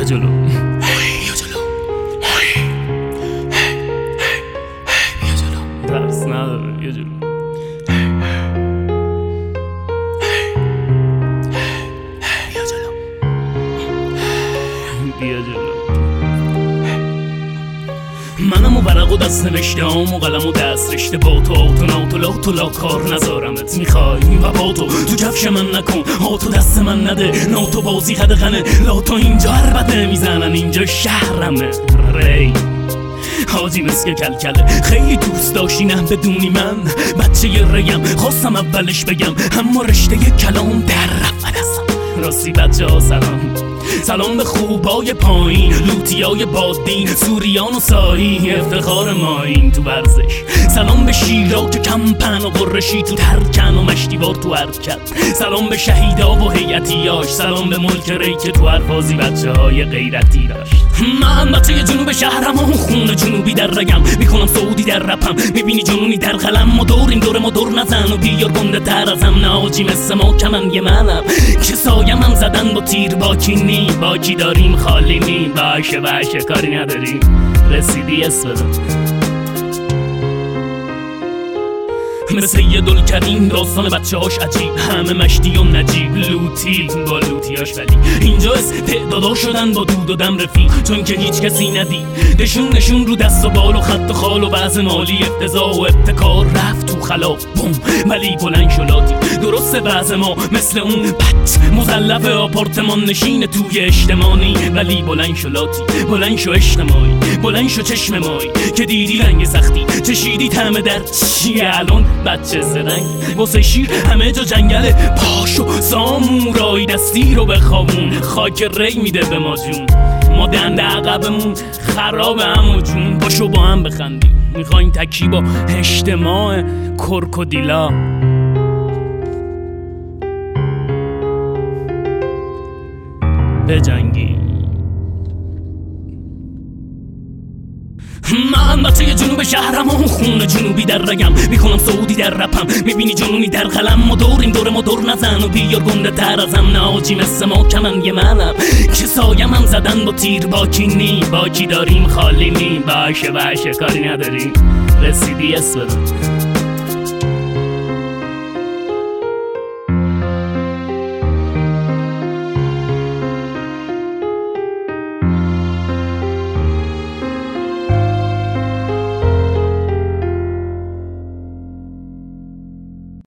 جلو بیا جلو بیا جلو درس نداره بیا جلو بیا جلو بیا جلو منم و ورق و دست نوشته هم و قلم و دست رشته با تو آتو ناتو لاتو لا کار نذارمت میخوای و با تو کفش من نکن آتو دست من نده ناتو بازی خدقنه لاتو اینجا عربده میزنن اینجا شهرمه ری حاجی مسک کلکله خیلی دوست داشتی نه بدونی من بچه ی ریم خواستم اولش بگم اما رشته کلام در رفت دستم راستی بچه ها سلام به خوبای پایین لوتیای بادین سوریان و سایی افتخار ماین تو ورزش سلام به شیرا که کمپن و قرشی تو ترکن و مشتیوار تو حرکت سلام به شهیدا و هیئتیاش سلام به ملک ری که تو هر بازی بچه های غیرتی داشت من بچه جنوب شهرم و خون جنوبی در رگم میکنم سعودی در رپم میبینی جنونی در قلم ما دوریم دور ما دور نزن و بیار گنده تر ازم نه آجی مثل ما کمن یه منم که سایم هم زدن با تیر باکی نی باکی داریم خالی نی باشه کاری نداریم رسیدی اسفدم مثل یه دلکریم داستان بچه هاش عجیب همه مشتی و نجیب لوتی با لوتیاش ولی اینجا استعدادا شدن با دود و دم رفیق چون که هیچ کسی ندید نشون رو دست و بال و خط و خال و وضع مالی افتضاح و ابتکار رفت تو خلا بوم ولی بلند شلاتی درسته وضع ما مثل اون پت مزلف آپارتمان نشین توی اجتماعی ولی بلند شلاتی بلند شو اجتماعی بلند شو چشم مایی که دیدی رنگ سختی چشیدی طعم درد چیه الان بچه زرنگ واسه شیر همه جا جنگله پاشو سامورایی دستی رو بخوابون خاک ری میده به ما جون ما دنده عقبمون خراب همو جون باشو با هم بخندیم میخوایم تکی با اجتماع کرکودیلا بجنگیم من بچه جنوب شهرم و خون جنوبی در رگم میکنم سعودی در رپم میبینی جنونی در قلم ما دوریم دور ما دور نزن و بیار گنده تر ازم نه آجی مثل ما کمن یه منم که سایم هم زدن با تیر باکی نی باکی داریم خالی نی باشه کاری نداریم رسیدی اسفدم